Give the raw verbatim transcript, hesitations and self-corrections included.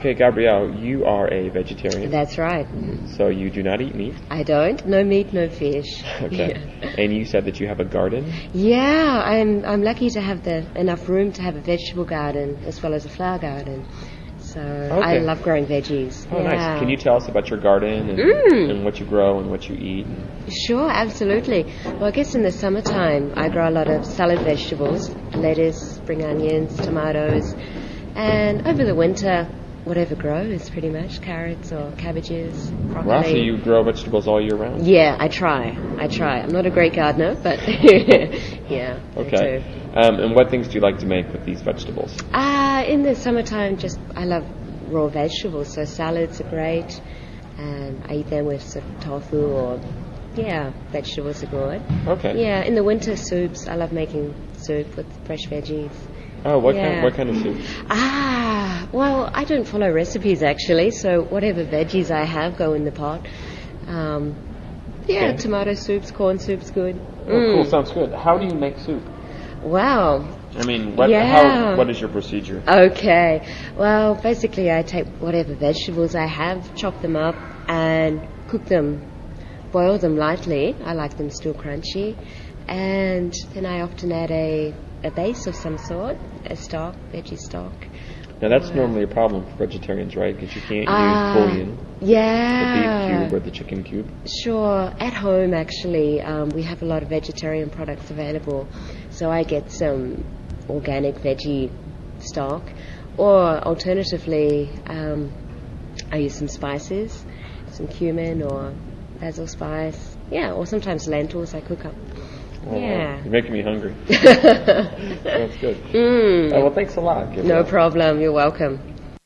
Okay, Gabrielle, you are a vegetarian. That's right. So you do not eat meat. I don't. No meat, no fish. Okay. Yeah. And you said that you have a garden? Yeah, I'm I'm lucky to have the enough room to have a vegetable garden as well as a flower garden. So I Okay. love growing veggies. Oh, yeah. nice. Can you tell us about your garden and, Mm. and what you grow and what you eat? Sure, absolutely. Well, I guess in the summertime I grow a lot of salad vegetables, lettuce, spring onions, tomatoes, and over the winter, whatever grows pretty much, carrots or cabbages, broccoli. Wow, so you grow vegetables all year round? Yeah, I try. I try. I'm not a great gardener, but yeah. I Okay. do. Um, and what things do you like to make with these vegetables? Uh, in the summertime, just I love raw vegetables, so salads are great, and I eat them with sort of tofu or, yeah, vegetables are good. Okay. Yeah, in the winter, soups. I love making soup with fresh veggies. Oh, what Yeah. kind? What kind of soup? Ah, well, I don't follow recipes actually, so whatever veggies I have go in the pot. Um, yeah, Okay. tomato soups, corn soups, good. Oh, cool. Mm. Sounds good. How do you make soup? Wow. I mean, what? Yeah. How? What is your procedure? Okay. Well, basically, I take whatever vegetables I have, chop them up, and cook them. Boil them lightly. I like them still crunchy. And then I often add a, a base of some sort, a stock, veggie stock. Now that's Wow. normally a problem for vegetarians, right? Because you can't Ah, use bouillon, the yeah. beef cube or the chicken cube. Sure. At home, actually, um, we have a lot of vegetarian products available. So I get some organic veggie stock. Or alternatively, um, I use some spices, some cumin or basil spice. Yeah, or sometimes lentils I cook up. Oh, Yeah. You're making me hungry. Sounds good. Mm. Oh, well, thanks a lot. No Gabrielle. problem. You're welcome.